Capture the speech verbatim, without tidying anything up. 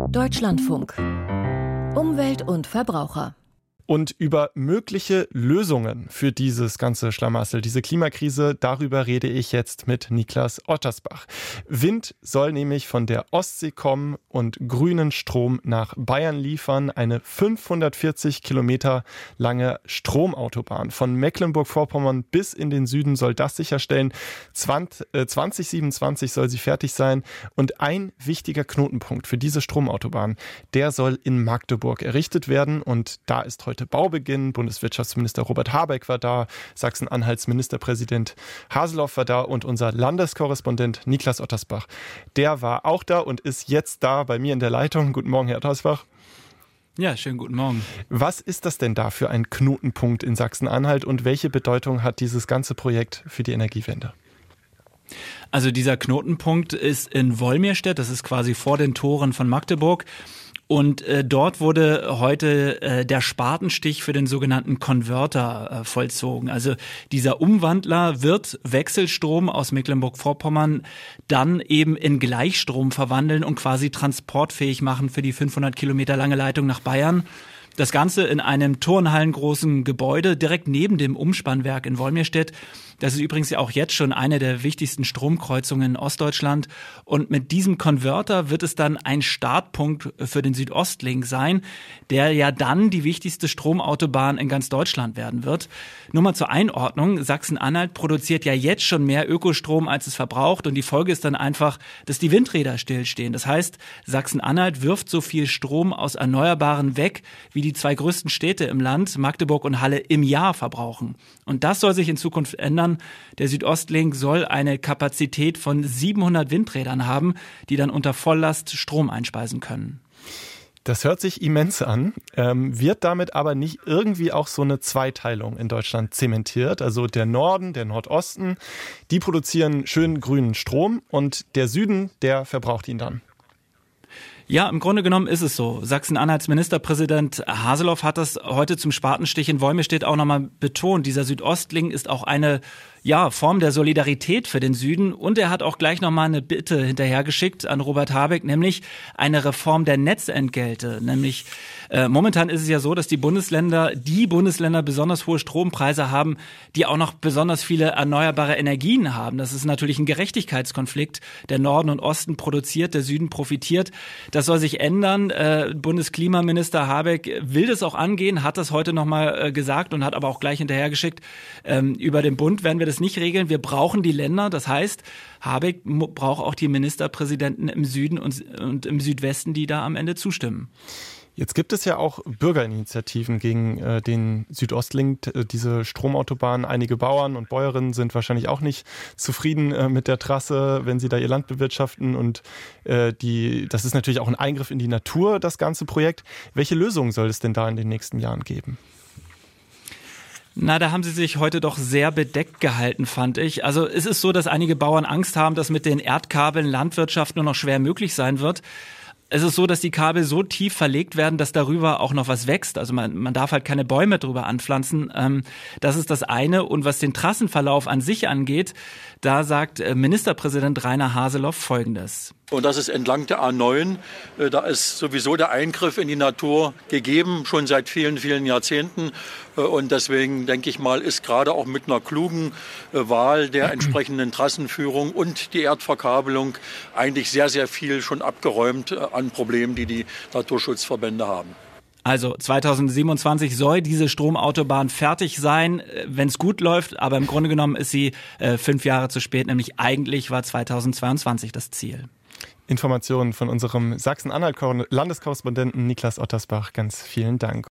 Deutschlandfunk. Umwelt und Verbraucher. Und über mögliche Lösungen für dieses ganze Schlamassel, diese Klimakrise, darüber rede ich jetzt mit Niklas Ottersbach. Wind soll nämlich von der Ostsee kommen und grünen Strom nach Bayern liefern. Eine fünfhundertvierzig Kilometer lange Stromautobahn von Mecklenburg-Vorpommern bis in den Süden soll das sicherstellen. zwanzig siebenundzwanzig soll sie fertig sein. Und ein wichtiger Knotenpunkt für diese Stromautobahn, der soll in Magdeburg errichtet werden. Und da ist heute Baubeginn. Bundeswirtschaftsminister Robert Habeck war da, Sachsen-Anhalts Ministerpräsident Haseloff war da und unser Landeskorrespondent Niklas Ottersbach, der war auch da und ist jetzt da bei mir in der Leitung. Guten Morgen, Herr Ottersbach. Ja, schönen guten Morgen. Was ist das denn da für ein Knotenpunkt in Sachsen-Anhalt und welche Bedeutung hat dieses ganze Projekt für die Energiewende? Also dieser Knotenpunkt ist in Wolmirstedt, das ist quasi vor den Toren von Magdeburg. Und äh, dort wurde heute äh, der Spatenstich für den sogenannten Konverter äh, vollzogen. Also dieser Umwandler wird Wechselstrom aus Mecklenburg-Vorpommern dann eben in Gleichstrom verwandeln und quasi transportfähig machen für die fünfhundert Kilometer lange Leitung nach Bayern. Das Ganze in einem turnhallengroßen Gebäude direkt neben dem Umspannwerk in Wolmirstedt. Das ist übrigens ja auch jetzt schon eine der wichtigsten Stromkreuzungen in Ostdeutschland. Und mit diesem Konverter wird es dann ein Startpunkt für den Südostlink sein, der ja dann die wichtigste Stromautobahn in ganz Deutschland werden wird. Nur mal zur Einordnung. Sachsen-Anhalt produziert ja jetzt schon mehr Ökostrom, als es verbraucht. Und die Folge ist dann einfach, dass die Windräder stillstehen. Das heißt, Sachsen-Anhalt wirft so viel Strom aus Erneuerbaren weg, wie die zwei größten Städte im Land, Magdeburg und Halle, im Jahr verbrauchen. Und das soll sich in Zukunft ändern. Der Südostlink soll eine Kapazität von siebenhundert Windrädern haben, die dann unter Volllast Strom einspeisen können. Das hört sich immens an, ähm, wird damit aber nicht irgendwie auch so eine Zweiteilung in Deutschland zementiert. Also der Norden, der Nordosten, die produzieren schön grünen Strom und der Süden, der verbraucht ihn dann. Ja, im Grunde genommen ist es so. Sachsen-Anhalts Ministerpräsident Haseloff hat das heute zum Spatenstich in Wolmirstedt auch nochmal betont. Dieser Südostlink ist auch eine ja, Form der Solidarität für den Süden. Und er hat auch gleich nochmal eine Bitte hinterhergeschickt an Robert Habeck, nämlich eine Reform der Netzentgelte. Nämlich äh, momentan ist es ja so, dass die Bundesländer, die Bundesländer besonders hohe Strompreise haben, die auch noch besonders viele erneuerbare Energien haben. Das ist natürlich ein Gerechtigkeitskonflikt. Der Norden und Osten produziert, der Süden profitiert. Das soll sich ändern. Äh, Bundesklimaminister Habeck will das auch angehen, hat das heute nochmal äh, gesagt und hat aber auch gleich hinterhergeschickt. Ähm, über den Bund werden wir das nicht regeln. Wir brauchen die Länder. Das heißt, Habeck braucht auch die Ministerpräsidenten im Süden und, und im Südwesten, die da am Ende zustimmen. Jetzt gibt es ja auch Bürgerinitiativen gegen äh, den Südostlink, äh, diese Stromautobahn. Einige Bauern und Bäuerinnen sind wahrscheinlich auch nicht zufrieden äh, mit der Trasse, wenn sie da ihr Land bewirtschaften. Und äh, die, das ist natürlich auch ein Eingriff in die Natur, das ganze Projekt. Welche Lösungen soll es denn da in den nächsten Jahren geben? Na, da haben sie sich heute doch sehr bedeckt gehalten, fand ich. Also es ist so, dass einige Bauern Angst haben, dass mit den Erdkabeln Landwirtschaft nur noch schwer möglich sein wird. Es ist so, dass die Kabel so tief verlegt werden, dass darüber auch noch was wächst. Also man, man darf halt keine Bäume drüber anpflanzen. Ähm, das ist das eine. Und was den Trassenverlauf an sich angeht, da sagt Ministerpräsident Rainer Haseloff Folgendes. Und das ist entlang der A neun. Da ist sowieso der Eingriff in die Natur gegeben, schon seit vielen, vielen Jahrzehnten. Und deswegen, denke ich mal, ist gerade auch mit einer klugen Wahl der entsprechenden Trassenführung und die Erdverkabelung eigentlich sehr, sehr viel schon abgeräumt an Problemen, die die Naturschutzverbände haben. Also zweitausendsiebenundzwanzig soll diese Stromautobahn fertig sein, wenn es gut läuft. Aber im Grunde genommen ist sie äh, fünf Jahre zu spät. Nämlich eigentlich war zweitausendzweiundzwanzig das Ziel. Informationen von unserem Sachsen-Anhalt-Landeskorrespondenten Niklas Ottersbach. Ganz vielen Dank.